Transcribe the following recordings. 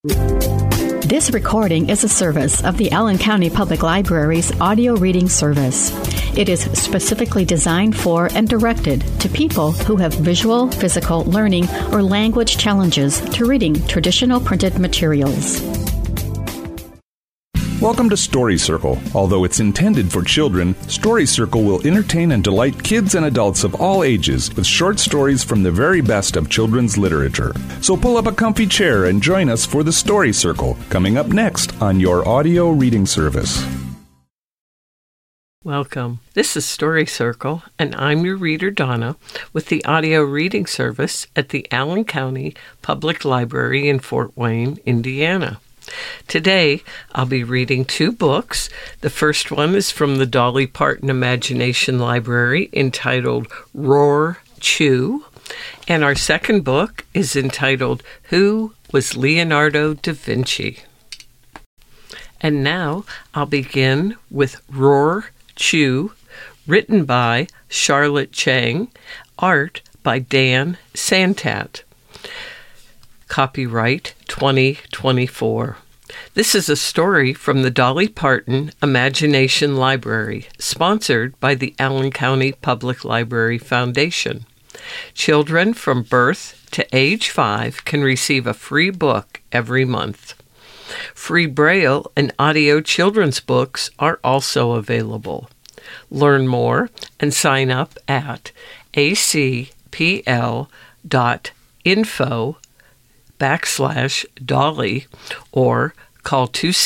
This recording is a service of the Allen County Public Library's audio reading service. It is specifically designed for and directed to people who have visual, physical, learning, or language challenges to reading traditional printed materials. Welcome to Story Circle. Although it's intended for children, Story Circle will entertain and delight kids and adults of all ages with short stories from the very best of children's literature. So pull up a comfy chair and join us for the Story Circle, coming up next on your audio reading service. Welcome. This is Story Circle, and I'm your reader, Donna, with the audio reading service at the Allen County Public Library in Fort Wayne, Indiana. Today, I'll be reading two books. The first one is from the Dolly Parton Imagination Library, entitled Roar Chew, and our second book is entitled Who Was Leonardo da Vinci? And now, I'll begin with Roar Chew, written by Charlotte Chang, art by Dan Santat. Copyright 2024. This is a story from the Dolly Parton Imagination Library, sponsored by the Allen County Public Library Foundation. Children from birth to age 5 can receive a free book every month. Free Braille and audio children's books are also available. Learn more and sign up at acpl.info/Dolly or call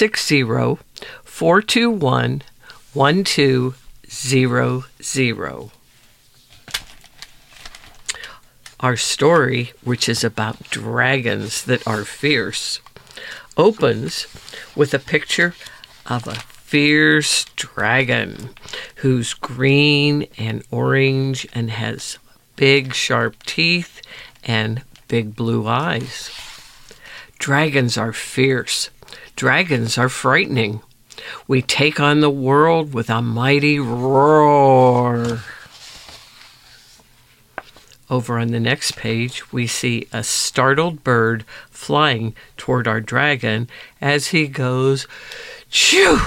260-421-1200. Our story, which is about dragons that are fierce, opens with a picture of a fierce dragon who's green and orange and has big sharp teeth and big blue eyes. Dragons are fierce. Dragons are frightening. We take on the world with a mighty roar. Over on the next page, we see a startled bird flying toward our dragon as he goes, chew!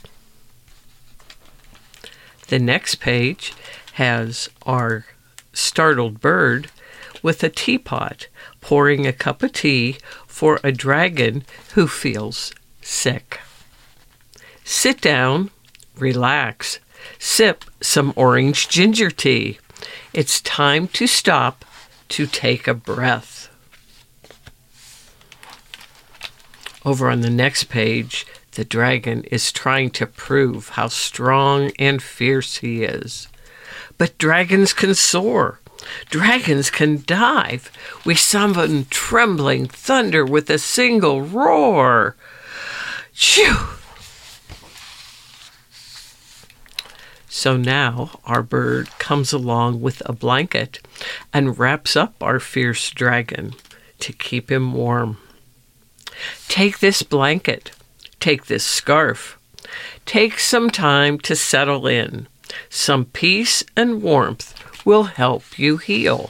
The next page has our startled bird with a teapot pouring a cup of tea for a dragon who feels sick. Sit down, relax, sip some orange ginger tea. It's time to stop to take a breath. Over on the next page, the dragon is trying to prove how strong and fierce he is. But dragons can soar. Dragons can dive. We summon trembling thunder with a single roar. Shoo! So now our bird comes along with a blanket and wraps up our fierce dragon to keep him warm. Take this blanket. Take this scarf. Take some time to settle in. Some peace and warmth will help you heal.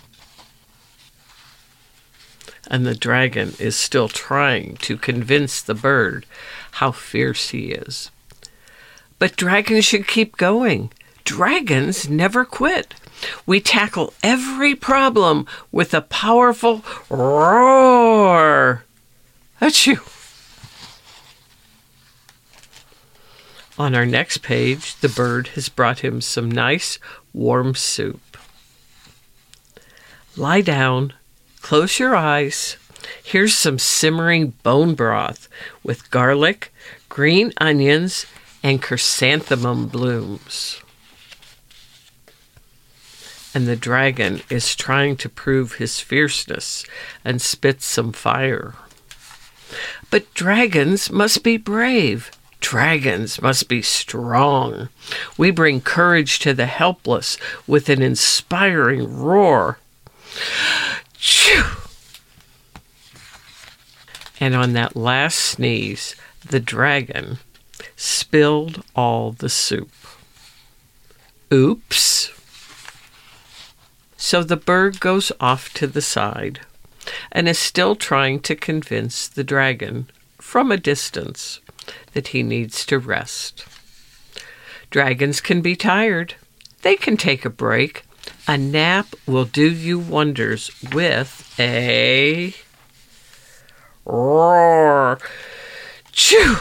And the dragon is still trying to convince the bird how fierce he is. But dragons should keep going. Dragons never quit. We tackle every problem with a powerful roar. Achoo! On our next page, the bird has brought him some nice, warm soup. Lie down, close your eyes. Here's some simmering bone broth with garlic, green onions, and chrysanthemum blooms. And the dragon is trying to prove his fierceness and spits some fire. But dragons must be brave. Dragons must be strong. We bring courage to the helpless with an inspiring roar. Chew! And on that last sneeze, the dragon spilled all the soup. Oops! So the bird goes off to the side, and is still trying to convince the dragon from a distance that he needs to rest. Dragons can be tired. They can take a break. A nap will do you wonders with a roar. Chew!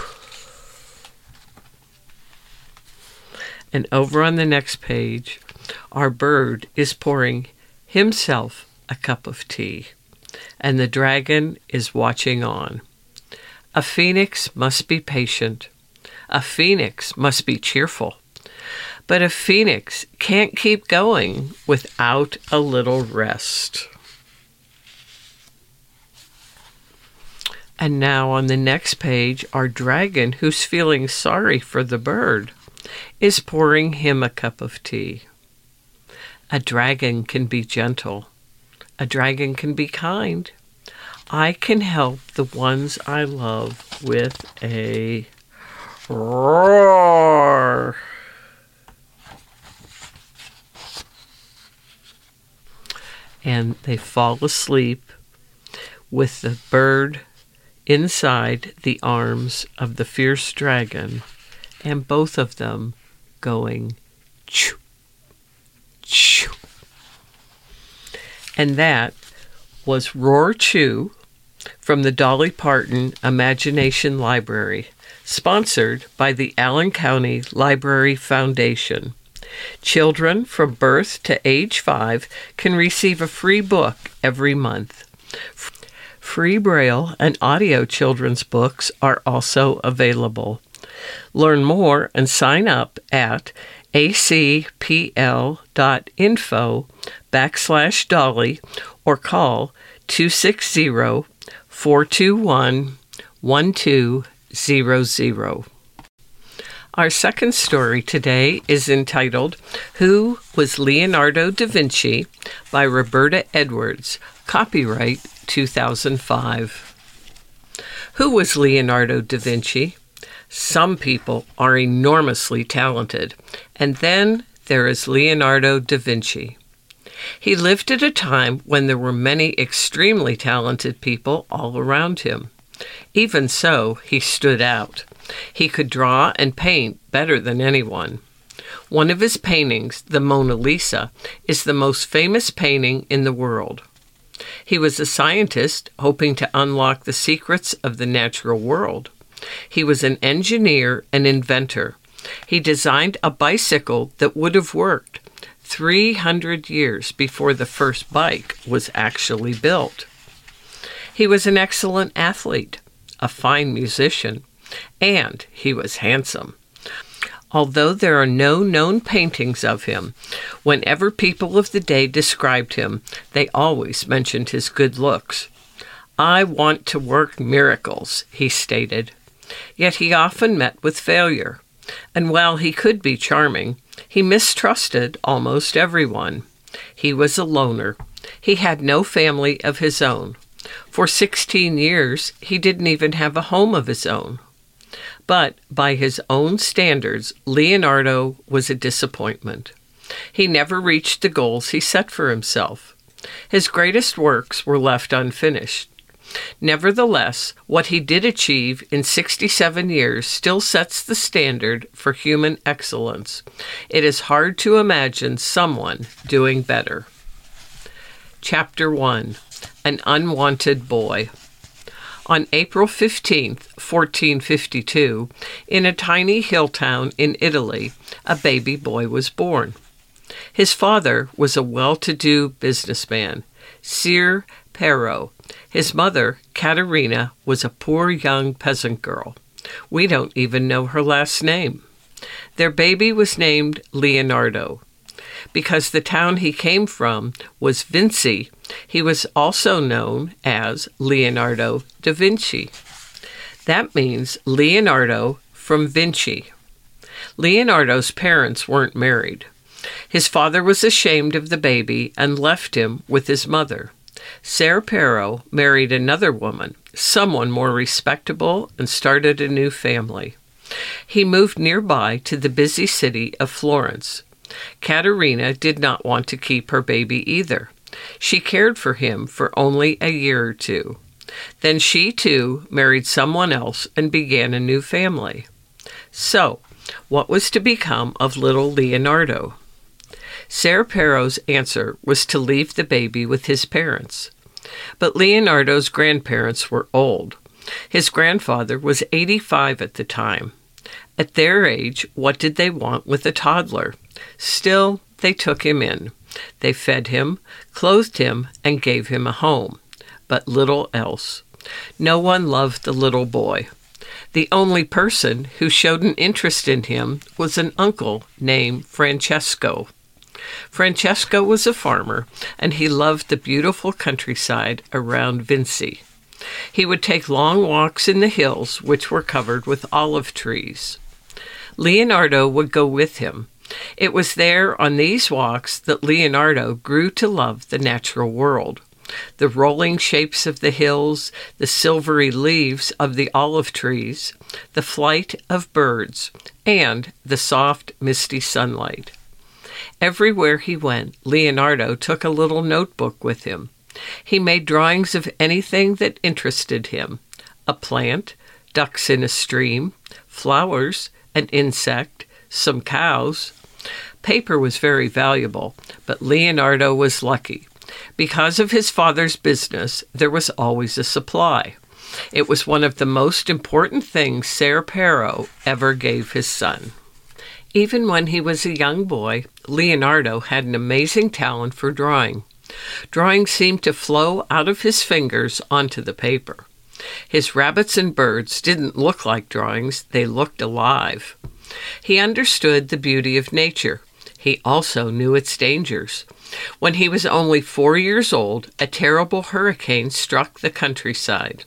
And over on the next page, our bird is pouring himself a cup of tea, and the dragon is watching on. A phoenix must be patient. A phoenix must be cheerful. But a phoenix can't keep going without a little rest. And now on the next page, our dragon, who's feeling sorry for the bird, is pouring him a cup of tea. A dragon can be gentle. A dragon can be kind. I can help the ones I love with a roar. And they fall asleep with the bird inside the arms of the fierce dragon, and both of them going choo, choo. And that was Roar Chew from the Dolly Parton Imagination Library, sponsored by the Allen County Library Foundation. Children from birth to age 5 can receive a free book every month. Free Braille and audio children's books are also available. Learn more and sign up at acpl.info/Dolly or call 260-421-1200. Our second story today is entitled Who Was Leonardo da Vinci by Roberta Edwards, copyright 2005. Who was Leonardo da Vinci? Some people are enormously talented, and then there is Leonardo da Vinci. He lived at a time when there were many extremely talented people all around him. Even so, he stood out. He could draw and paint better than anyone. One of his paintings, the Mona Lisa, is the most famous painting in the world. He was a scientist hoping to unlock the secrets of the natural world. He was an engineer and inventor. He designed a bicycle that would have worked 300 years before the first bike was actually built. He was an excellent athlete, a fine musician, and he was handsome. Although there are no known paintings of him, whenever people of the day described him, they always mentioned his good looks. "I want to work miracles," he stated. Yet he often met with failure, and while he could be charming, he mistrusted almost everyone. He was a loner. He had no family of his own. For 16 years, he didn't even have a home of his own. But by his own standards, Leonardo was a disappointment. He never reached the goals he set for himself. His greatest works were left unfinished. Nevertheless, what he did achieve in 67 years still sets the standard for human excellence. It is hard to imagine someone doing better. Chapter 1. An Unwanted Boy. On April 15, 1452, in a tiny hill town in Italy, a baby boy was born. His father was a well-to-do businessman, Ser Pero. His mother, Caterina, was a poor young peasant girl. We don't even know her last name. Their baby was named Leonardo. Because the town he came from was Vinci, he was also known as Leonardo da Vinci. That means Leonardo from Vinci. Leonardo's parents weren't married. His father was ashamed of the baby and left him with his mother. Ser Pero married another woman, someone more respectable, and started a new family. He moved nearby to the busy city of Florence. Caterina did not want to keep her baby either. She cared for him for only a year or two. Then she, too, married someone else and began a new family. So, what was to become of little Leonardo? Ser Pero.'s answer was to leave the baby with his parents. But Leonardo's grandparents were old. His grandfather was 85 at the time. At their age, what did they want with a toddler? Still, they took him in. They fed him, clothed him, and gave him a home. But little else. No one loved the little boy. The only person who showed an interest in him was an uncle named Francesco. Francesco was a farmer, and he loved the beautiful countryside around Vinci. He would take long walks in the hills, which were covered with olive trees. Leonardo would go with him. It was there on these walks that Leonardo grew to love the natural world. The rolling shapes of the hills, the silvery leaves of the olive trees, the flight of birds, and the soft, misty sunlight. Everywhere he went, Leonardo took a little notebook with him. He made drawings of anything that interested him: a plant, ducks in a stream, flowers, an insect, some cows. Paper was very valuable, but Leonardo was lucky. Because of his father's business, there was always a supply. It was one of the most important things Ser Pero ever gave his son. Even when he was a young boy, Leonardo had an amazing talent for drawing. Drawing seemed to flow out of his fingers onto the paper. His rabbits and birds didn't look like drawings, they looked alive. He understood the beauty of nature. He also knew its dangers. When he was only 4 years old, a terrible hurricane struck the countryside.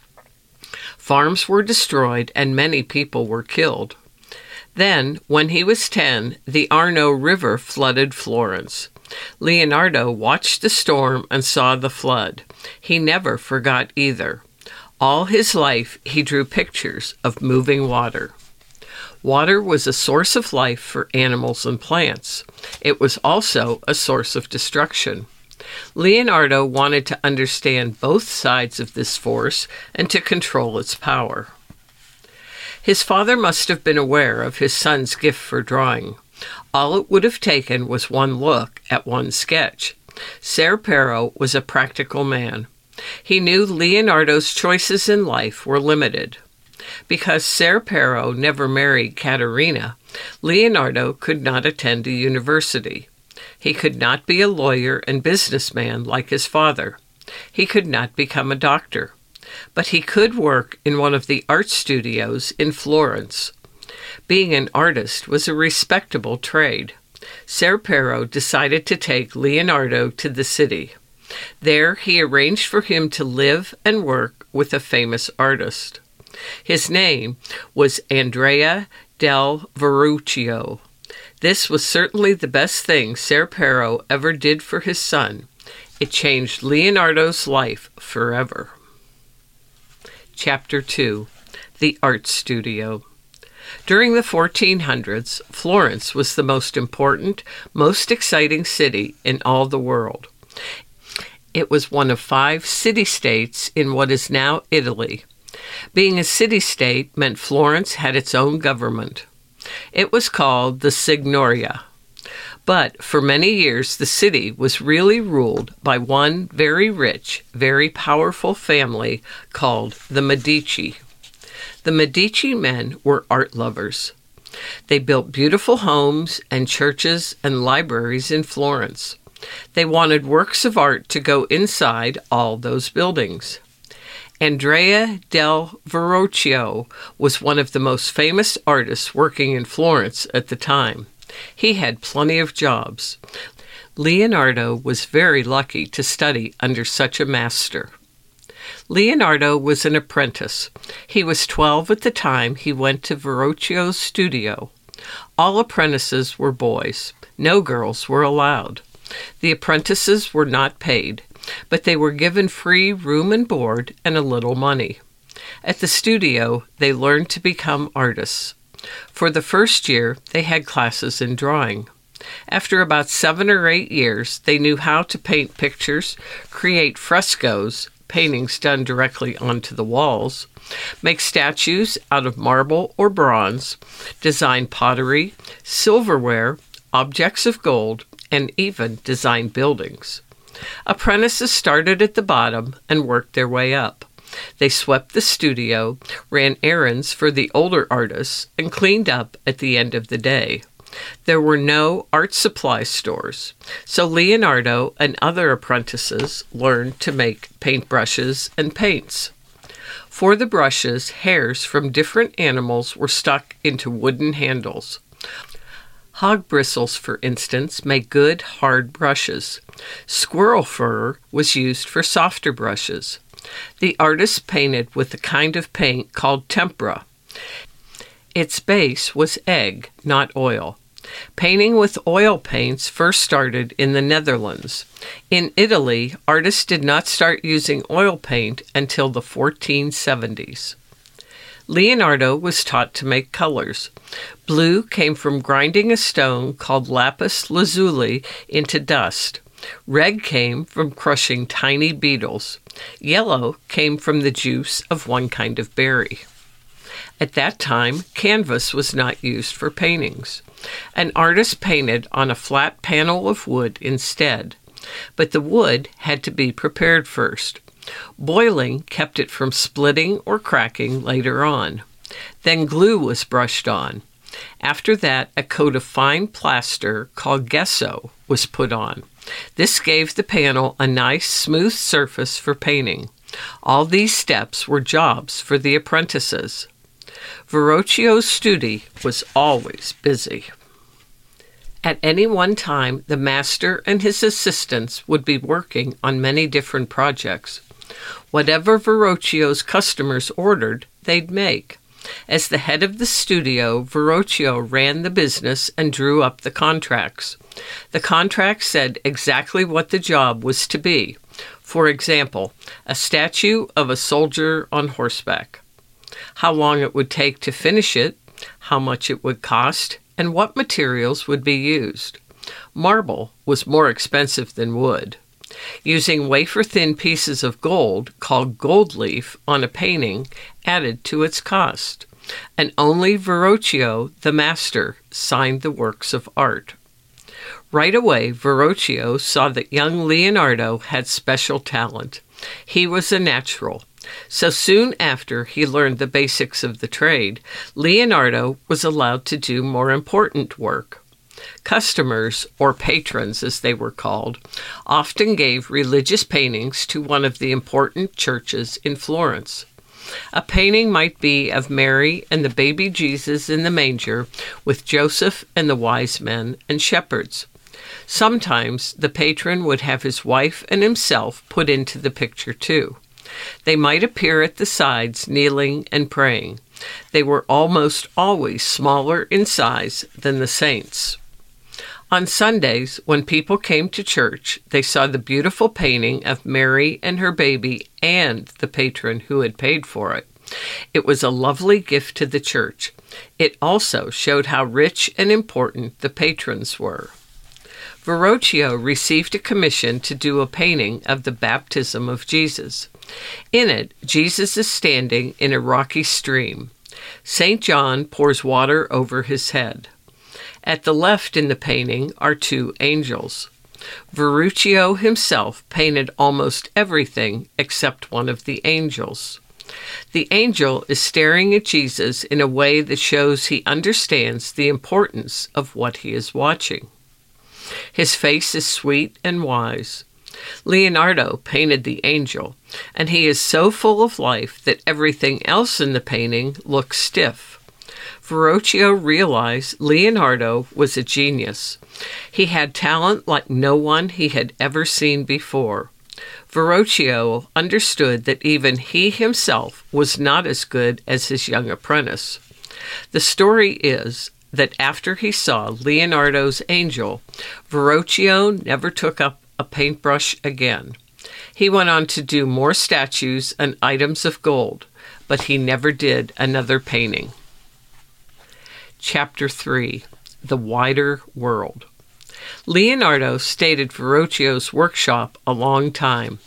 Farms were destroyed and many people were killed. Then, when he was 10, the Arno River flooded Florence. Leonardo watched the storm and saw the flood. He never forgot either. All his life, he drew pictures of moving water. Water was a source of life for animals and plants. It was also a source of destruction. Leonardo wanted to understand both sides of this force and to control its power. His father must have been aware of his son's gift for drawing. All it would have taken was one look at one sketch. Ser Pero was a practical man. He knew Leonardo's choices in life were limited. Because Ser Pero never married Caterina, Leonardo could not attend a university. He could not be a lawyer and businessman like his father. He could not become a doctor. But he could work in one of the art studios in Florence. Being an artist was a respectable trade. Ser Pero decided to take Leonardo to the city. There he arranged for him to live and work with a famous artist. His name was Andrea del Verrocchio. This was certainly the best thing Ser Pero ever did for his son. It changed Leonardo's life forever. Chapter 2. The Art Studio. During the 1400s, Florence was the most important, most exciting city in all the world. It was one of 5 city-states in what is now Italy. Being a city-state meant Florence had its own government. It was called the Signoria. But for many years, the city was really ruled by one very rich, very powerful family called the Medici. The Medici men were art lovers. They built beautiful homes and churches and libraries in Florence. They wanted works of art to go inside all those buildings. Andrea del Verrocchio was one of the most famous artists working in Florence at the time. He had plenty of jobs. Leonardo was very lucky to study under such a master. Leonardo was an apprentice. He was 12 at the time he went to Verrocchio's studio. All apprentices were boys. No girls were allowed. The apprentices were not paid, but they were given free room and board and a little money. At the studio, they learned to become artists. For the first year, they had classes in drawing. After about 7 or 8 years, they knew how to paint pictures, create frescoes, paintings done directly onto the walls, make statues out of marble or bronze, design pottery, silverware, objects of gold, and even design buildings. Apprentices started at the bottom and worked their way up. They swept the studio, ran errands for the older artists, and cleaned up at the end of the day. There were no art supply stores, so Leonardo and other apprentices learned to make paintbrushes and paints. For the brushes, hairs from different animals were stuck into wooden handles. Hog bristles, for instance, make good, hard brushes. Squirrel fur was used for softer brushes. The artists painted with a kind of paint called tempera. Its base was egg, not oil. Painting with oil paints first started in the Netherlands. In Italy, artists did not start using oil paint until the 1470s. Leonardo was taught to make colors. Blue came from grinding a stone called lapis lazuli into dust. Red came from crushing tiny beetles. Yellow came from the juice of one kind of berry. At that time, canvas was not used for paintings. An artist painted on a flat panel of wood instead, but the wood had to be prepared first. Boiling kept it from splitting or cracking later on. Then glue was brushed on. After that, a coat of fine plaster called gesso was put on. This gave the panel a nice, smooth surface for painting. All these steps were jobs for the apprentices. Verrocchio's studio was always busy. At any one time, the master and his assistants would be working on many different projects. Whatever Verrocchio's customers ordered, they'd make. As the head of the studio, Verrocchio ran the business and drew up the contracts. The contracts said exactly what the job was to be. For example, a statue of a soldier on horseback. How long it would take to finish it, how much it would cost, and what materials would be used. Marble was more expensive than wood. Using wafer-thin pieces of gold, called gold leaf, on a painting added to its cost. And only Verrocchio, the master, signed the works of art. Right away, Verrocchio saw that young Leonardo had special talent. He was a natural. So soon after he learned the basics of the trade, Leonardo was allowed to do more important work. Customers, or patrons as they were called, often gave religious paintings to one of the important churches in Florence. A painting might be of Mary and the baby Jesus in the manger, with Joseph and the wise men and shepherds. Sometimes the patron would have his wife and himself put into the picture too. They might appear at the sides, kneeling and praying. They were almost always smaller in size than the saints. On Sundays, when people came to church, they saw the beautiful painting of Mary and her baby and the patron who had paid for it. It was a lovely gift to the church. It also showed how rich and important the patrons were. Verrocchio received a commission to do a painting of the baptism of Jesus. In it, Jesus is standing in a rocky stream. St. John pours water over his head. At the left in the painting are two angels. Verrocchio himself painted almost everything except one of the angels. The angel is staring at Jesus in a way that shows he understands the importance of what he is watching. His face is sweet and wise. Leonardo painted the angel, and he is so full of life that everything else in the painting looks stiff. Verrocchio realized Leonardo was a genius. He had talent like no one he had ever seen before. Verrocchio understood that even he himself was not as good as his young apprentice. The story is that after he saw Leonardo's angel, Verrocchio never took up a paintbrush again. He went on to do more statues and items of gold, but he never did another painting. Chapter 3. The Wider World. Leonardo stayed at Verrocchio's workshop a long time,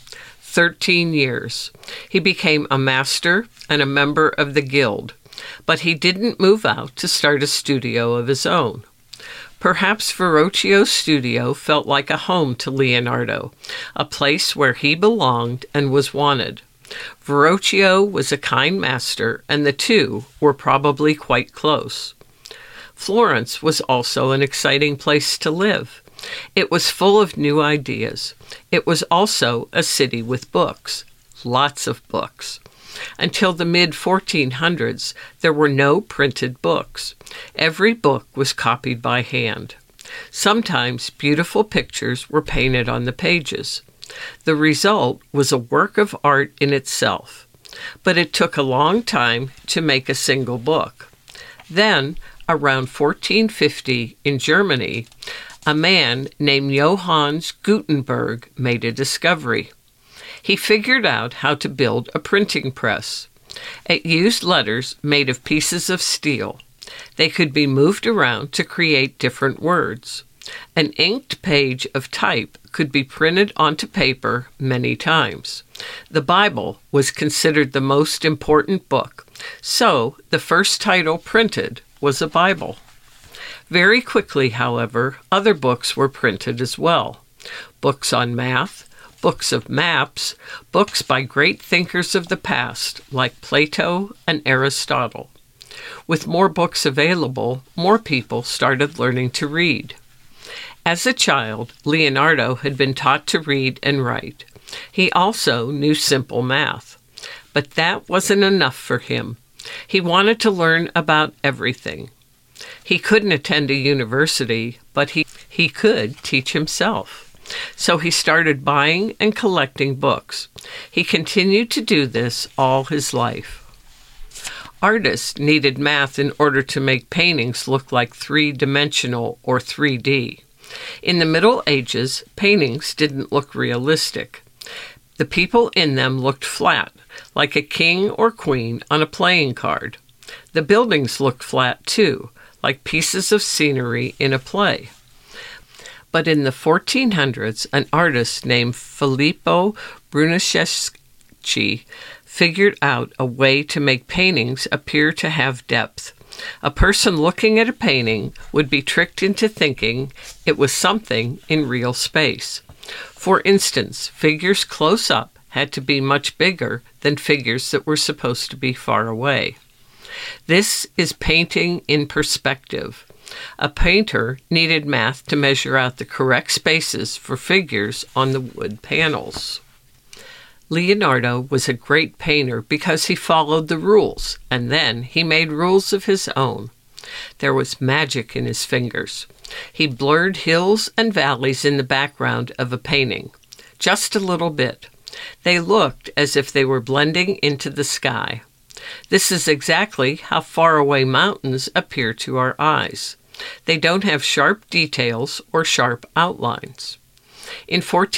13 years. He became a master and a member of the guild, but he didn't move out to start a studio of his own. Perhaps Verrocchio's studio felt like a home to Leonardo, a place where he belonged and was wanted. Verrocchio was a kind master, and the two were probably quite close. Florence was also an exciting place to live. It was full of new ideas. It was also a city with books, lots of books. Until the mid-1400s, there were no printed books. Every book was copied by hand. Sometimes beautiful pictures were painted on the pages. The result was a work of art in itself, but it took a long time to make a single book. Then, around 1450 in Germany, a man named Johannes Gutenberg made a discovery. He figured out how to build a printing press. It used letters made of pieces of steel. They could be moved around to create different words. An inked page of type could be printed onto paper many times. The Bible was considered the most important book, so the first title printed was a Bible. Very quickly, however, other books were printed as well. Books on math, books of maps, books by great thinkers of the past like Plato and Aristotle. With more books available, more people started learning to read. As a child, Leonardo had been taught to read and write. He also knew simple math. But that wasn't enough for him. He wanted to learn about everything. He couldn't attend a university, but he could teach himself. So he started buying and collecting books. He continued to do this all his life. Artists needed math in order to make paintings look like three-dimensional or 3D. In the Middle Ages, paintings didn't look realistic. The people in them looked flat, like a king or queen on a playing card. The buildings looked flat too, like pieces of scenery in a play. But in the 1400s, an artist named Filippo Brunelleschi figured out a way to make paintings appear to have depth. A person looking at a painting would be tricked into thinking it was something in real space. For instance, figures close up had to be much bigger than figures that were supposed to be far away. This is painting in perspective. A painter needed math to measure out the correct spaces for figures on the wood panels. Leonardo was a great painter because he followed the rules, and then he made rules of his own. There was magic in his fingers. He blurred hills and valleys in the background of a painting, just a little bit. They looked as if they were blending into the sky. This is exactly how faraway mountains appear to our eyes. They don't have sharp details or sharp outlines. In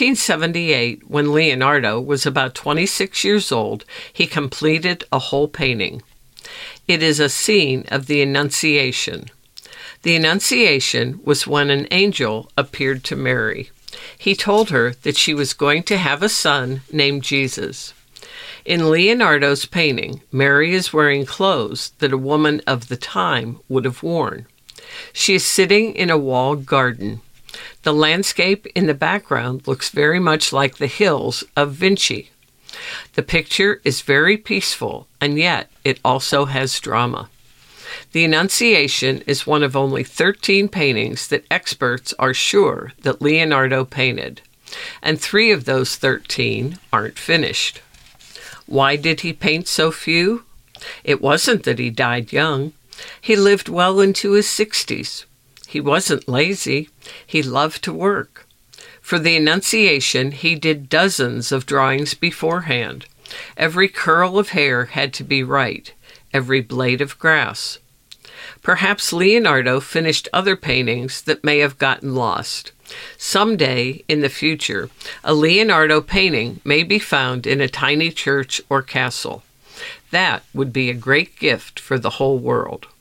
1478, when Leonardo was about 26 years old, he completed a whole painting. It is a scene of the Annunciation. The Annunciation was when an angel appeared to Mary. He told her that she was going to have a son named Jesus. In Leonardo's painting, Mary is wearing clothes that a woman of the time would have worn. She is sitting in a walled garden. The landscape in the background looks very much like the hills of Vinci. The picture is very peaceful, and yet it also has drama. The Annunciation is one of only 13 paintings that experts are sure that Leonardo painted, and 3 of those 13 aren't finished. Why did he paint so few? It wasn't that he died young. He lived well into his 60s. He wasn't lazy. He loved to work. For the Annunciation, he did dozens of drawings beforehand. Every curl of hair had to be right, every blade of grass. Perhaps Leonardo finished other paintings that may have gotten lost. Someday, in the future, a Leonardo painting may be found in a tiny church or castle. That would be a great gift for the whole world.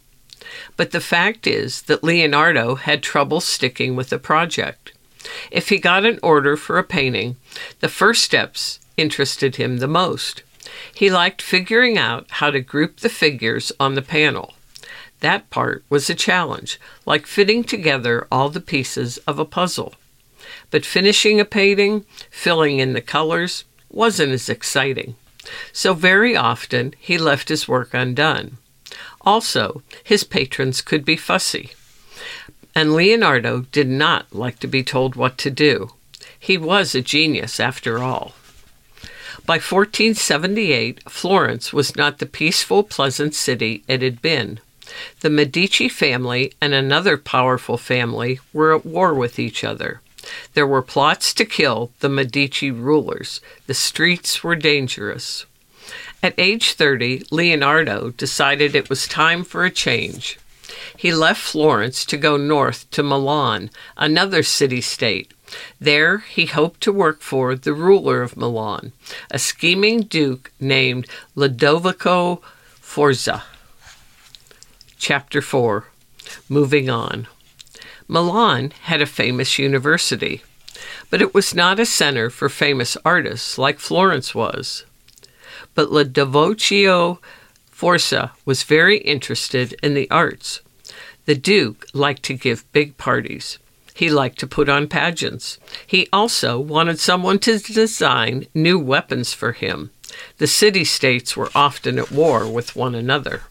But the fact is that Leonardo had trouble sticking with the project. If he got an order for a painting, the first steps interested him the most. He liked figuring out how to group the figures on the panel. That part was a challenge, like fitting together all the pieces of a puzzle. But finishing a painting, filling in the colors, wasn't as exciting. So very often he left his work undone. Also, his patrons could be fussy. And Leonardo did not like to be told what to do. He was a genius after all. By 1478, Florence was not the peaceful, pleasant city it had been. The Medici family and another powerful family were at war with each other. There were plots to kill the Medici rulers. The streets were dangerous. At age 30, Leonardo decided it was time for a change. He left Florence to go north to Milan, another city-state. There, he hoped to work for the ruler of Milan, a scheming duke named Lodovico Sforza. Chapter 4. Moving on. Milan had a famous university, but it was not a center for famous artists like Florence was. But Lodovico Sforza was very interested in the arts. The Duke liked to give big parties. He liked to put on pageants. He also wanted someone to design new weapons for him. The city-states were often at war with one another.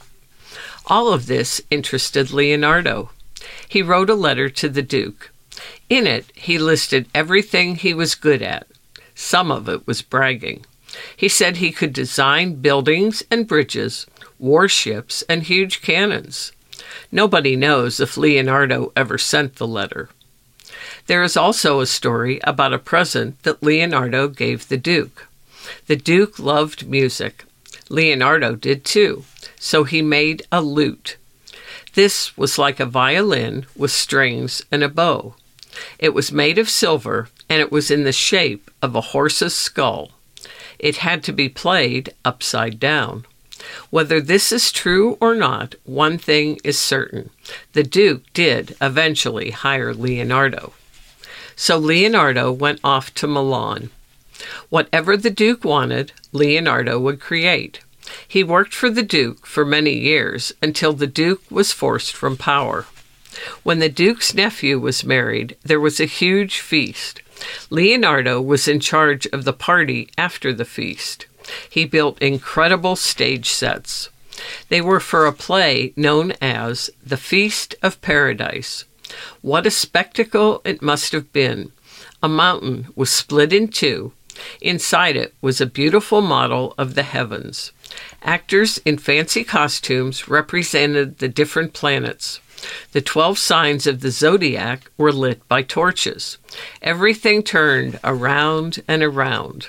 All of this interested Leonardo. He wrote a letter to the Duke. In it, he listed everything he was good at. Some of it was bragging. He said he could design buildings and bridges, warships, and huge cannons. Nobody knows if Leonardo ever sent the letter. There is also a story about a present that Leonardo gave the Duke. The Duke loved music. Leonardo did too, so he made a lute. This was like a violin with strings and a bow. It was made of silver, and it was in the shape of a horse's skull. It had to be played upside down. Whether this is true or not, one thing is certain. The Duke did eventually hire Leonardo. So Leonardo went off to Milan. Whatever the Duke wanted, Leonardo would create. He worked for the Duke for many years until the Duke was forced from power. When the Duke's nephew was married, there was a huge feast. Leonardo was in charge of the party after the feast. He built incredible stage sets. They were for a play known as The Feast of Paradise. What a spectacle it must have been. A mountain was split in two. Inside it was a beautiful model of the heavens. Actors in fancy costumes represented the different planets. The 12 signs of the zodiac were lit by torches. Everything turned around and around.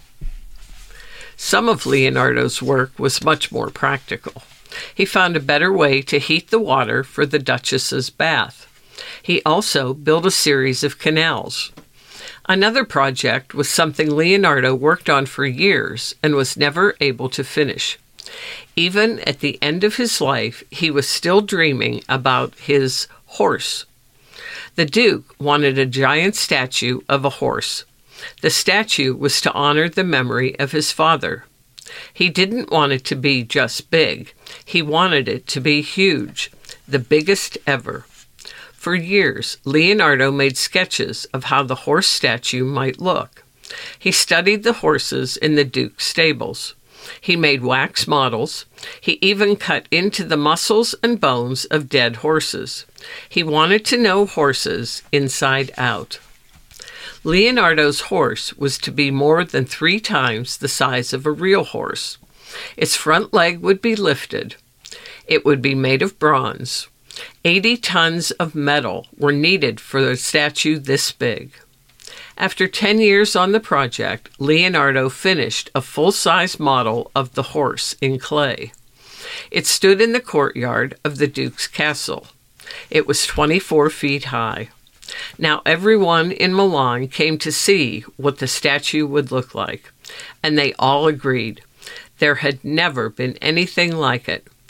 Some of Leonardo's work was much more practical. He found a better way to heat the water for the Duchess's bath. He also built a series of canals. Another project was something Leonardo worked on for years and was never able to finish. Even at the end of his life, he was still dreaming about his horse. The Duke wanted a giant statue of a horse. The statue was to honor the memory of his father. He didn't want it to be just big. He wanted it to be huge, the biggest ever. For years, Leonardo made sketches of how the horse statue might look. He studied the horses in the Duke's stables. He made wax models. He even cut into the muscles and bones of dead horses. He wanted to know horses inside out. Leonardo's horse was to be more than 3 times the size of a real horse. Its front leg would be lifted. It would be made of bronze. 80 tons of metal were needed for a statue this big. After 10 years on the project, Leonardo finished a full-size model of the horse in clay. It stood in the courtyard of the Duke's castle. It was 24 feet high. Now everyone in Milan came to see what the statue would look like, and they all agreed. There had never been anything like it.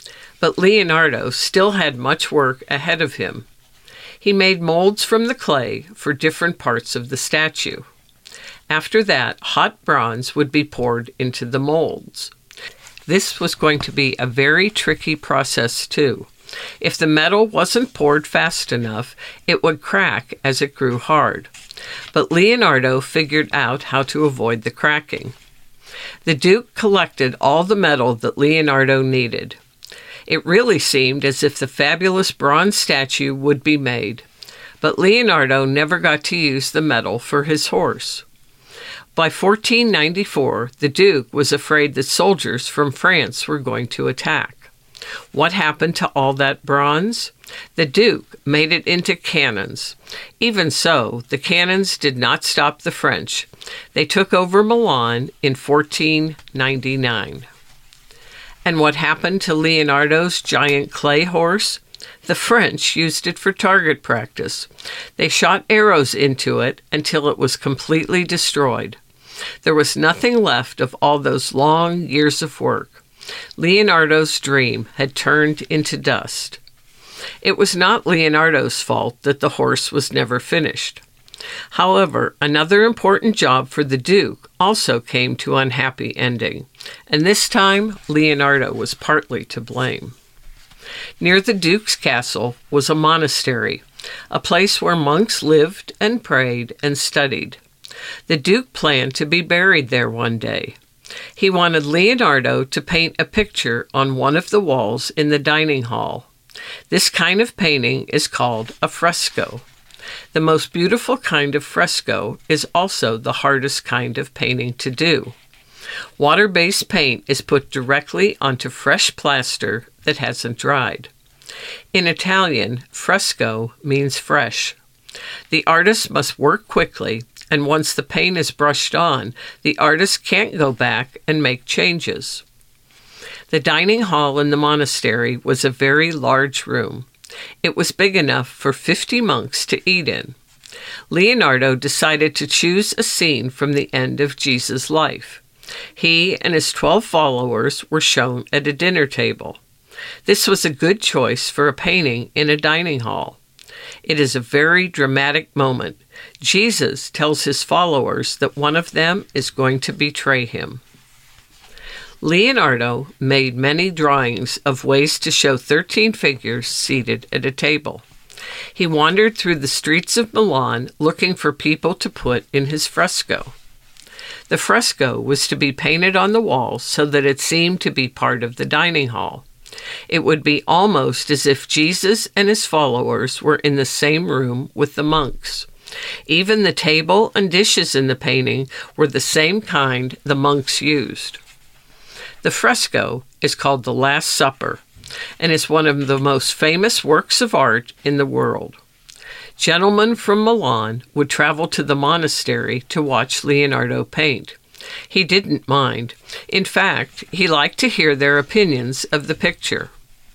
But Leonardo still had much work ahead of him. He made molds from the clay for different parts of the statue. After that, hot bronze would be poured into the molds. This was going to be a very tricky process too. If the metal wasn't poured fast enough, it would crack as it grew hard. But Leonardo figured out how to avoid the cracking. The Duke collected all the metal that Leonardo needed. It really seemed as if the fabulous bronze statue would be made, but Leonardo never got to use the metal for his horse. By 1494, the Duke was afraid that soldiers from France were going to attack. What happened to all that bronze? The Duke made it into cannons. Even so, the cannons did not stop the French. They took over Milan in 1499. And what happened to Leonardo's giant clay horse? The French used it for target practice. They shot arrows into it until it was completely destroyed. There was nothing left of all those long years of work. Leonardo's dream had turned into dust. It was not Leonardo's fault that the horse was never finished. However, another important job for the Duke also came to an unhappy ending, and this time Leonardo was partly to blame. Near the Duke's castle was a monastery, a place where monks lived and prayed and studied. The Duke planned to be buried there one day. He wanted Leonardo to paint a picture on one of the walls in the dining hall. This kind of painting is called a fresco. The most beautiful kind of fresco is also the hardest kind of painting to do. Water-based paint is put directly onto fresh plaster that hasn't dried. In Italian, fresco means fresh. The artist must work quickly, and once the paint is brushed on, the artist can't go back and make changes. The dining hall in the monastery was a very large room. It was big enough for 50 monks to eat in. Leonardo decided to choose a scene from the end of Jesus' life. He and his 12 followers were shown at a dinner table. This was a good choice for a painting in a dining hall. It is a very dramatic moment. Jesus tells his followers that one of them is going to betray him. Leonardo made many drawings of ways to show 13 figures seated at a table. He wandered through the streets of Milan looking for people to put in his fresco. The fresco was to be painted on the walls so that it seemed to be part of the dining hall. It would be almost as if Jesus and his followers were in the same room with the monks. Even the table and dishes in the painting were the same kind the monks used. The fresco is called The Last Supper and is one of the most famous works of art in the world. Gentlemen from Milan would travel to the monastery to watch Leonardo paint. He didn't mind. In fact, he liked to hear their opinions of the picture.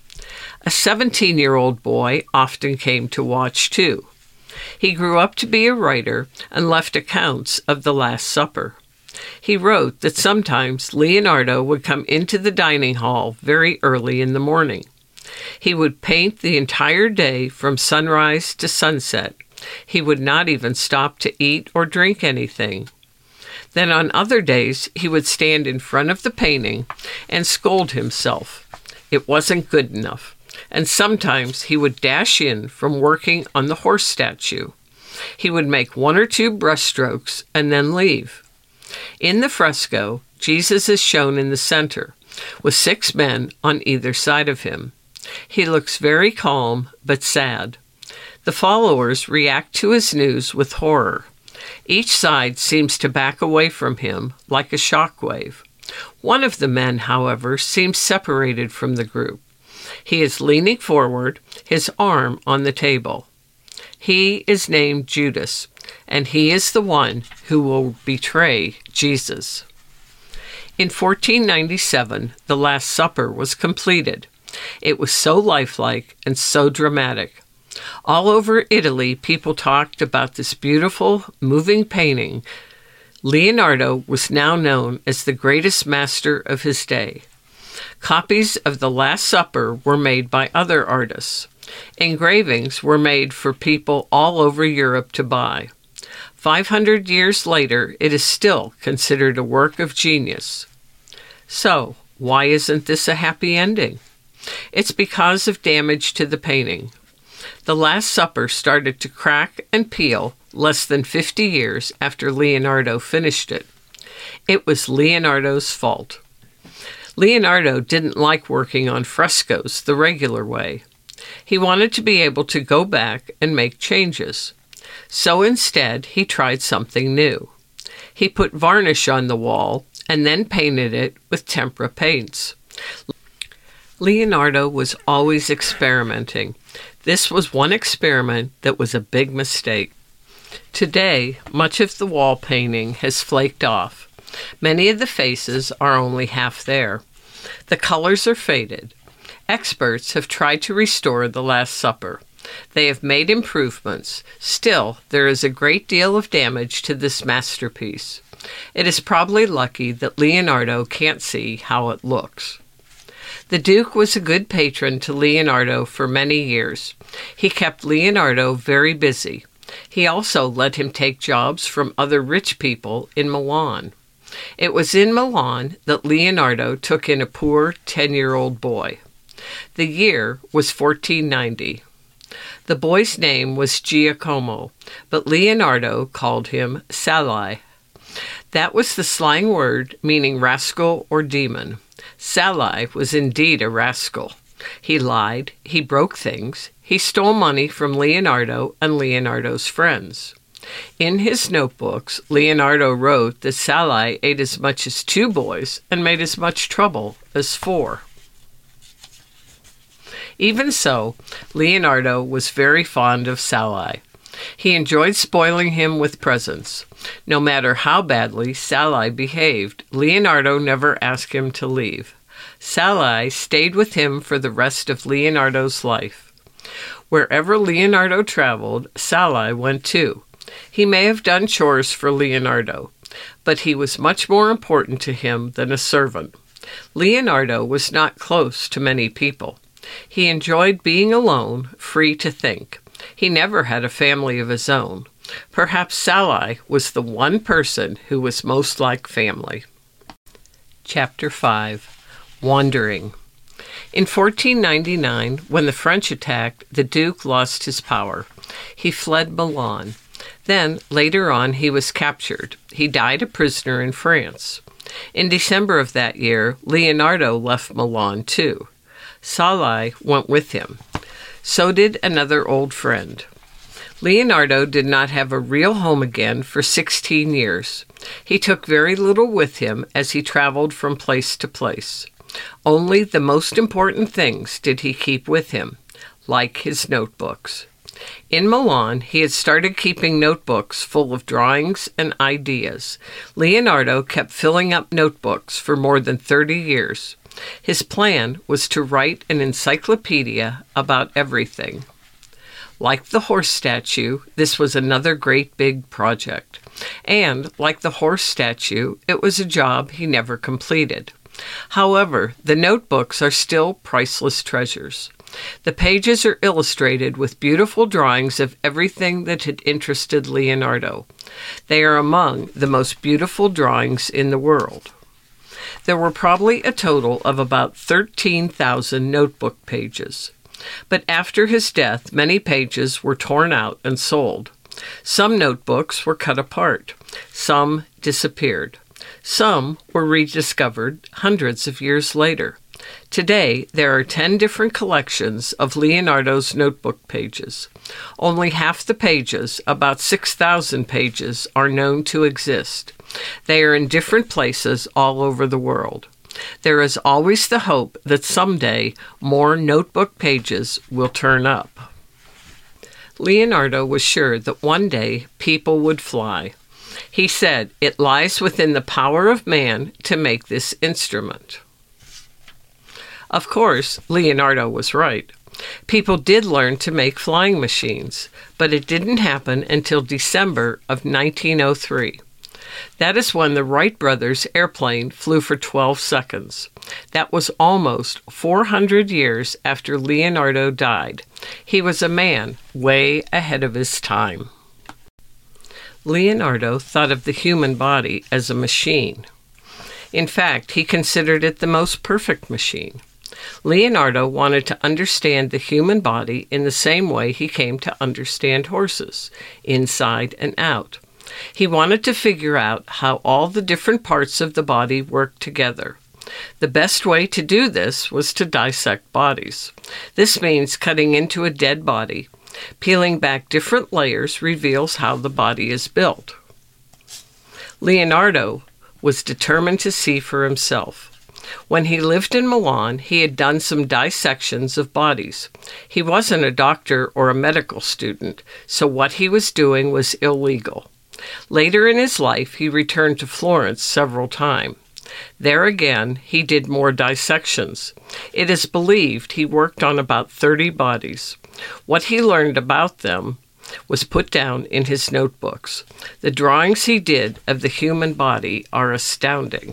A 17-year-old boy often came to watch too. He grew up to be a writer and left accounts of the Last Supper. He wrote that sometimes Leonardo would come into the dining hall very early in the morning. He would paint the entire day from sunrise to sunset. He would not even stop to eat or drink anything. Then on other days, he would stand in front of the painting and scold himself. It wasn't good enough. And sometimes he would dash in from working on the horse statue. He would make 1 or 2 brushstrokes and then leave. In the fresco, Jesus is shown in the center, with 6 men on either side of him. He looks very calm but sad. The followers react to his news with horror. Each side seems to back away from him like a shock wave. One of the men, however, seems separated from the group. He is leaning forward, his arm on the table. He is named Judas, and he is the one who will betray Jesus. In 1497, the Last Supper was completed. It was so lifelike and so dramatic. All over Italy, people talked about this beautiful, moving painting. Leonardo was now known as the greatest master of his day. Copies of The Last Supper were made by other artists. Engravings were made for people all over Europe to buy. 500 years later, it is still considered a work of genius. So, why isn't this a happy ending? It's because of damage to the painting. The Last Supper started to crack and peel less than 50 years after Leonardo finished it. It was Leonardo's fault. Leonardo didn't like working on frescoes the regular way. He wanted to be able to go back and make changes. So instead, he tried something new. He put varnish on the wall and then painted it with tempera paints. Leonardo was always experimenting. This was one experiment that was a big mistake. Today, much of the wall painting has flaked off. Many of the faces are only half there. The colors are faded. Experts have tried to restore The Last Supper. They have made improvements. Still, there is a great deal of damage to this masterpiece. It is probably lucky that Leonardo can't see how it looks. The Duke was a good patron to Leonardo for many years. He kept Leonardo very busy. He also let him take jobs from other rich people in Milan. It was in Milan that Leonardo took in a poor 10-year-old boy. The year was 1490. The boy's name was Giacomo, but Leonardo called him Salai. That was the slang word meaning rascal or demon. Salai was indeed a rascal. He lied, he broke things, he stole money from Leonardo and Leonardo's friends. In his notebooks, Leonardo wrote that Salai ate as much as 2 boys and made as much trouble as 4. Even so, Leonardo was very fond of Salai. He enjoyed spoiling him with presents. No matter how badly Salai behaved, Leonardo never asked him to leave. Salai stayed with him for the rest of Leonardo's life. Wherever Leonardo traveled, Salai went too. He may have done chores for Leonardo, but he was much more important to him than a servant. Leonardo was not close to many people. He enjoyed being alone, free to think. He never had a family of his own. Perhaps Salai was the one person who was most like family. Chapter 5. Wandering. In 1499, when the French attacked, the Duke lost his power. He fled Milan. Then, later on, he was captured. He died a prisoner in France. In December of that year, Leonardo left Milan too. Salai went with him. So did another old friend. Leonardo did not have a real home again for 16 years. He took very little with him as he traveled from place to place. Only the most important things did he keep with him, like his notebooks. In Milan, he had started keeping notebooks full of drawings and ideas. Leonardo kept filling up notebooks for more than 30 years. His plan was to write an encyclopedia about everything. Like the horse statue, this was another great big project. And, like the horse statue, it was a job he never completed. However, the notebooks are still priceless treasures. The pages are illustrated with beautiful drawings of everything that had interested Leonardo. They are among the most beautiful drawings in the world. There were probably a total of about 13,000 notebook pages. But after his death, many pages were torn out and sold. Some notebooks were cut apart. Some disappeared. Some were rediscovered hundreds of years later. Today, there are 10 different collections of Leonardo's notebook pages. Only half the pages, about 6,000 pages, are known to exist. They are in different places all over the world. There is always the hope that someday more notebook pages will turn up. Leonardo was sure that one day people would fly. He said, "It lies within the power of man to make this instrument." Of course, Leonardo was right. People did learn to make flying machines, but it didn't happen until December of 1903. That is when the Wright brothers' airplane flew for 12 seconds. That was almost 400 years after Leonardo died. He was a man way ahead of his time. Leonardo thought of the human body as a machine. In fact, he considered it the most perfect machine. Leonardo wanted to understand the human body in the same way he came to understand horses, inside and out. He wanted to figure out how all the different parts of the body worked together. The best way to do this was to dissect bodies. This means cutting into a dead body. Peeling back different layers reveals how the body is built. Leonardo was determined to see for himself. When he lived in Milan, he had done some dissections of bodies. He wasn't a doctor or a medical student, so what he was doing was illegal. Later in his life, he returned to Florence several times. There again, he did more dissections. It is believed he worked on about 30 bodies. What he learned about them was put down in his notebooks. The drawings he did of the human body are astounding.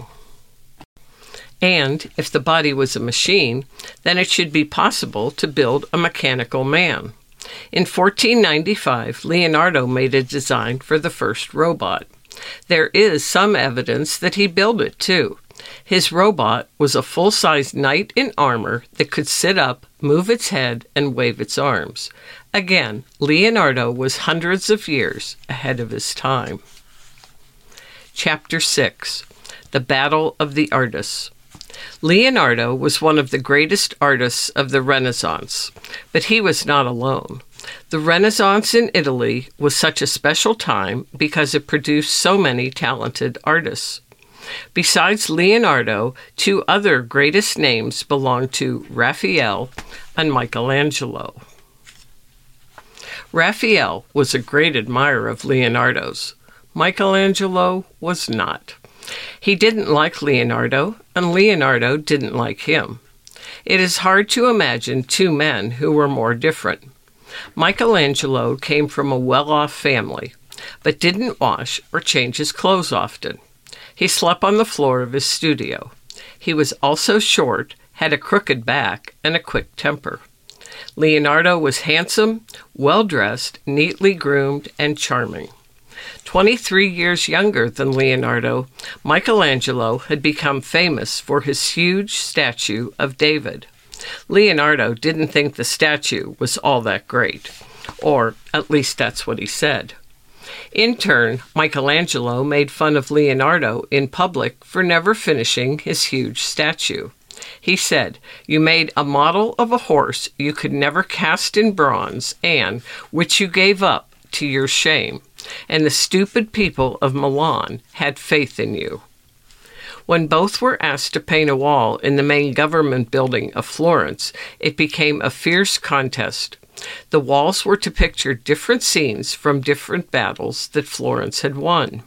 And if the body was a machine, then it should be possible to build a mechanical man. In 1495, Leonardo made a design for the first robot. There is some evidence that he built it too. His robot was a full-size knight in armor that could sit up, move its head, and wave its arms. Again, Leonardo was hundreds of years ahead of his time. Chapter 6. The Battle of the Artists. Leonardo was one of the greatest artists of the Renaissance, but he was not alone. The Renaissance in Italy was such a special time because it produced so many talented artists. Besides Leonardo, two other greatest names belong to Raphael and Michelangelo. Raphael was a great admirer of Leonardo's. Michelangelo was not. He didn't like Leonardo, and Leonardo didn't like him. It is hard to imagine two men who were more different. Michelangelo came from a well-off family, but didn't wash or change his clothes often. He slept on the floor of his studio. He was also short, had a crooked back, and a quick temper. Leonardo was handsome, well-dressed, neatly groomed, and charming. 23 years younger than Leonardo, Michelangelo had become famous for his huge statue of David. Leonardo didn't think the statue was all that great, or at least that's what he said. In turn, Michelangelo made fun of Leonardo in public for never finishing his huge statue. He said, "You made a model of a horse you could never cast in bronze and which you gave up to your shame, and the stupid people of Milan had faith in you." When both were asked to paint a wall in the main government building of Florence, it became a fierce contest. The walls were to picture different scenes from different battles that Florence had won.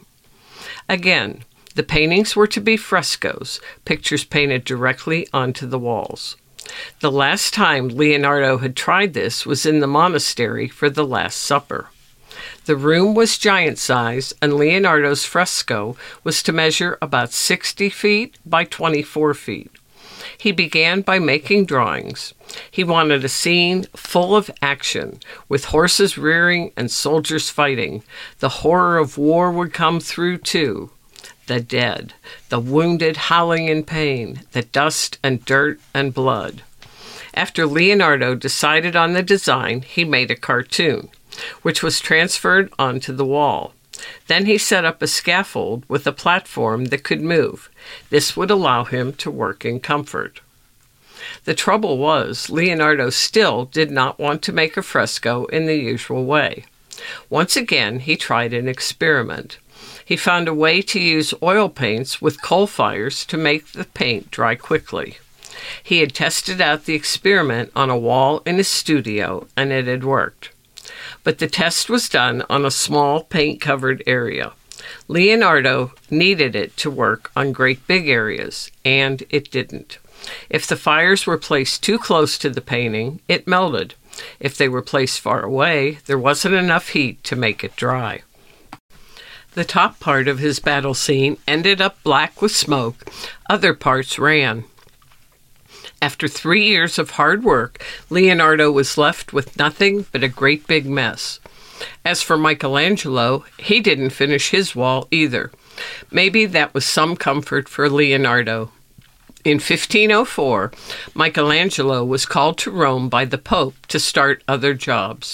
Again, the paintings were to be frescoes, pictures painted directly onto the walls. The last time Leonardo had tried this was in the monastery for the Last Supper. The room was giant-sized, and Leonardo's fresco was to measure about 60 feet by 24 feet. He began by making drawings. He wanted a scene full of action, with horses rearing and soldiers fighting. The horror of war would come through, too. The dead, the wounded howling in pain, the dust and dirt and blood. After Leonardo decided on the design, he made a cartoon, which was transferred onto the wall. Then he set up a scaffold with a platform that could move. This would allow him to work in comfort. The trouble was, Leonardo still did not want to make a fresco in the usual way. Once again, he tried an experiment. He found a way to use oil paints with coal fires to make the paint dry quickly. He had tested out the experiment on a wall in his studio, and it had worked. But the test was done on a small paint-covered area. Leonardo needed it to work on great big areas, and it didn't. If the fires were placed too close to the painting, it melted. If they were placed far away, there wasn't enough heat to make it dry. The top part of his battle scene ended up black with smoke. Other parts ran. After 3 years of hard work, Leonardo was left with nothing but a great big mess. As for Michelangelo, he didn't finish his wall either. Maybe that was some comfort for Leonardo. In 1504, Michelangelo was called to Rome by the Pope to start other jobs.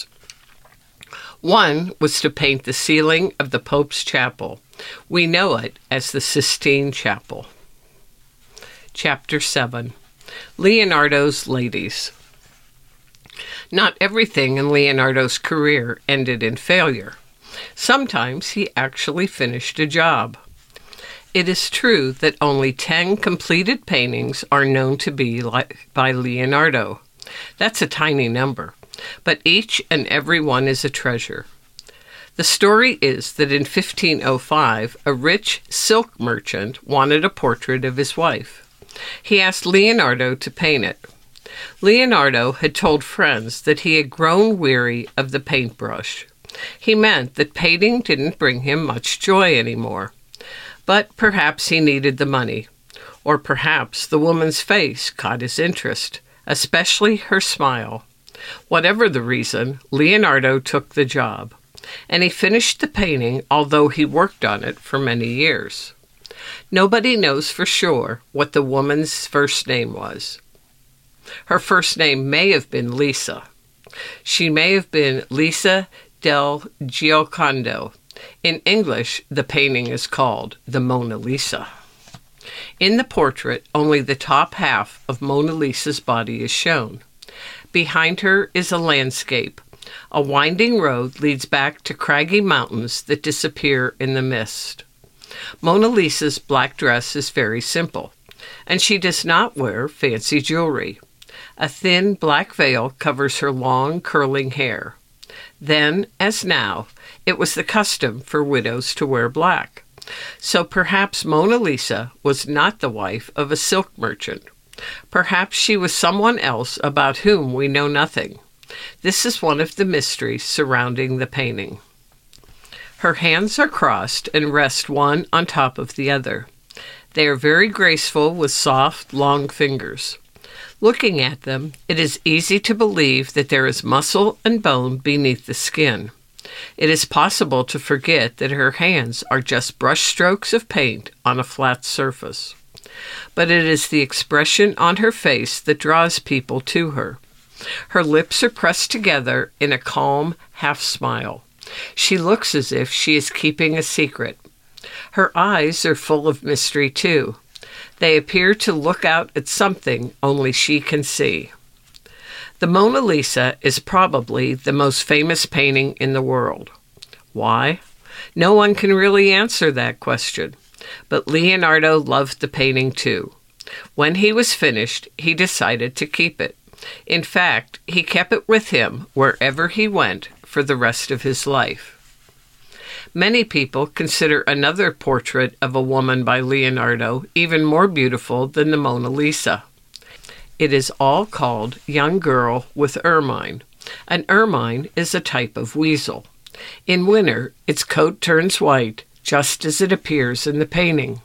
One was to paint the ceiling of the Pope's chapel. We know it as the Sistine Chapel. Chapter 7. Leonardo's Ladies. Not everything in Leonardo's career ended in failure. Sometimes he actually finished a job. It is true that only 10 completed paintings are known to be by Leonardo. That's a tiny number, but each and every one is a treasure. The story is that in 1505, a rich silk merchant wanted a portrait of his wife. He asked Leonardo to paint it. Leonardo had told friends that he had grown weary of the paintbrush. He meant that painting didn't bring him much joy anymore. But perhaps he needed the money. Or perhaps the woman's face caught his interest, especially her smile. Whatever the reason, Leonardo took the job. And he finished the painting, although he worked on it for many years. Nobody knows for sure what the woman's first name was. Her first name may have been Lisa. She may have been Lisa del Giocondo. In English, the painting is called the Mona Lisa. In the portrait, only the top half of Mona Lisa's body is shown. Behind her is a landscape. A winding road leads back to craggy mountains that disappear in the mist. Mona Lisa's black dress is very simple, and she does not wear fancy jewelry. A thin black veil covers her long, curling hair. Then, as now, it was the custom for widows to wear black. So perhaps Mona Lisa was not the wife of a silk merchant. Perhaps she was someone else about whom we know nothing. This is one of the mysteries surrounding the painting. Her hands are crossed and rest one on top of the other. They are very graceful with soft, long fingers. Looking at them, it is easy to believe that there is muscle and bone beneath the skin. It is possible to forget that her hands are just brush strokes of paint on a flat surface. But it is the expression on her face that draws people to her. Her lips are pressed together in a calm half-smile. She looks as if she is keeping a secret. Her eyes are full of mystery, too. They appear to look out at something only she can see. The Mona Lisa is probably the most famous painting in the world. Why? No one can really answer that question. But Leonardo loved the painting, too. When he was finished, he decided to keep it. In fact, he kept it with him wherever he went for the rest of his life. Many people consider another portrait of a woman by Leonardo even more beautiful than the Mona Lisa. It is all called Young Girl with Ermine. An ermine is a type of weasel. In winter, its coat turns white, just as it appears in the painting.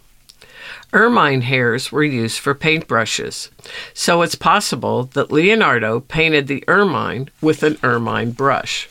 Ermine hairs were used for paintbrushes, so it's possible that Leonardo painted the ermine with an ermine brush.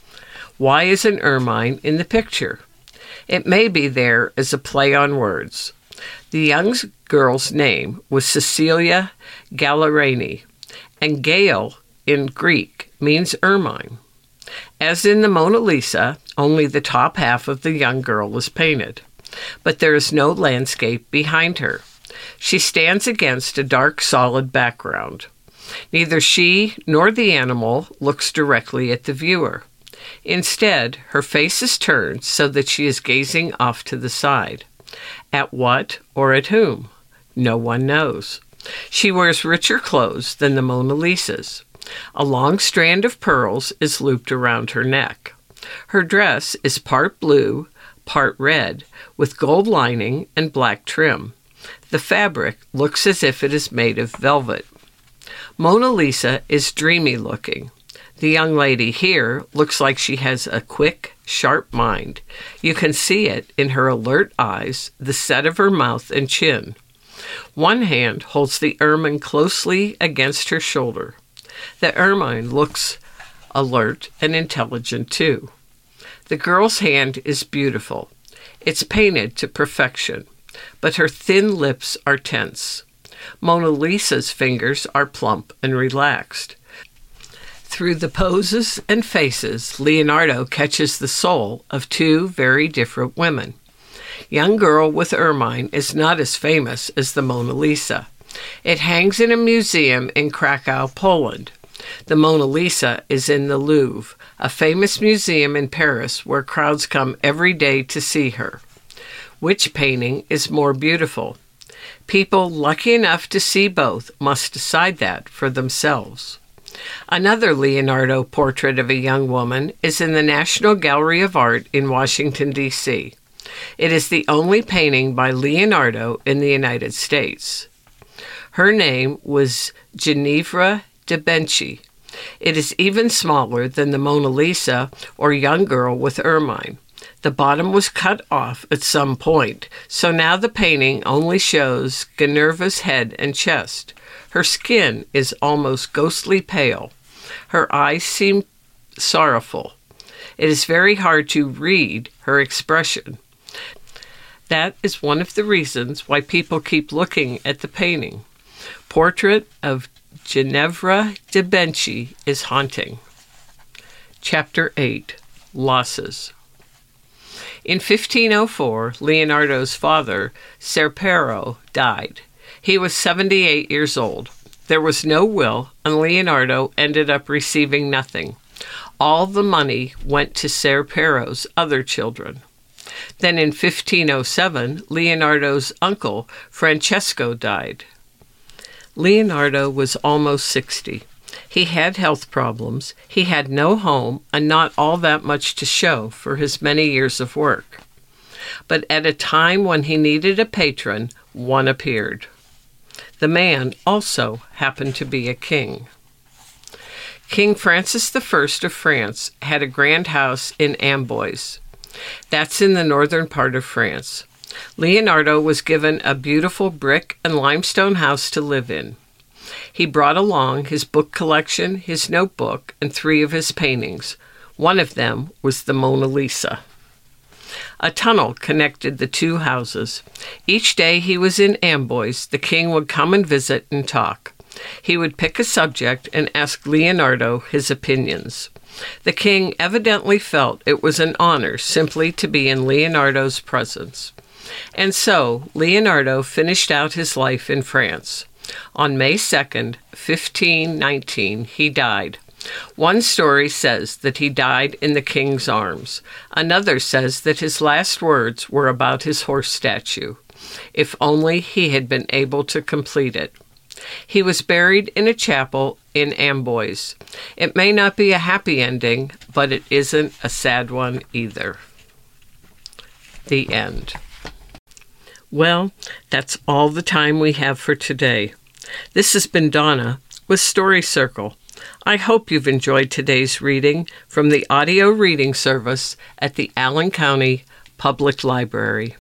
Why is an ermine in the picture? It may be there as a play on words. The young girl's name was Cecilia Gallerani, and Gale in Greek means ermine. As in the Mona Lisa, only the top half of the young girl is painted, but there is no landscape behind her. She stands against a dark, solid background. Neither she nor the animal looks directly at the viewer. Instead, her face is turned so that she is gazing off to the side. At what or at whom? No one knows. She wears richer clothes than the Mona Lisa's. A long strand of pearls is looped around her neck. Her dress is part blue, part red, with gold lining and black trim. The fabric looks as if it is made of velvet. Mona Lisa is dreamy looking. The young lady here looks like she has a quick, sharp mind. You can see it in her alert eyes, the set of her mouth and chin. One hand holds the ermine closely against her shoulder. The ermine looks alert and intelligent too. The girl's hand is beautiful. It's painted to perfection, but her thin lips are tense. Mona Lisa's fingers are plump and relaxed. Through the poses and faces, Leonardo catches the soul of two very different women. Young girl with ermine is not as famous as the Mona Lisa. It hangs in a museum in Krakow, Poland. The Mona Lisa is in the Louvre, a famous museum in Paris where crowds come every day to see her. Which painting is more beautiful? People lucky enough to see both must decide that for themselves. Another Leonardo portrait of a young woman is in the National Gallery of Art in Washington, D.C. It is the only painting by Leonardo in the United States. Her name was Ginevra de Benci. It is even smaller than the Mona Lisa or young girl with ermine. The bottom was cut off at some point, so now the painting only shows Ginevra's head and chest. Her skin is almost ghostly pale. Her eyes seem sorrowful. It is very hard to read her expression. That is one of the reasons why people keep looking at the painting. Portrait of Ginevra de Benci is haunting. Chapter 8. Losses. In 1504, Leonardo's father, Serpero, died. He was 78 years old. There was no will, and Leonardo ended up receiving nothing. All the money went to Serpero's other children. Then in 1507, Leonardo's uncle, Francesco, died. Leonardo was almost 60. He had health problems, he had no home, and not all that much to show for his many years of work. But at a time when he needed a patron, one appeared. The man also happened to be a king. King Francis I of France had a grand house in Amboise. That's in the northern part of France. Leonardo was given a beautiful brick and limestone house to live in. He brought along his book collection, his notebook, and 3 of his paintings. One of them was the Mona Lisa. A tunnel connected the 2 houses. Each day he was in Amboise, the king would come and visit and talk. He would pick a subject and ask Leonardo his opinions. The king evidently felt it was an honor simply to be in Leonardo's presence. And so Leonardo finished out his life in France. On May 2nd, 1519, he died. One story says that he died in the king's arms. Another says that his last words were about his horse statue. If only he had been able to complete it. He was buried in a chapel in Amboise. It may not be a happy ending, but it isn't a sad one either. The end. Well, that's all the time we have for today. This has been Donna with Story Circle. I hope you've enjoyed today's reading from the audio reading service at the Allen County Public Library.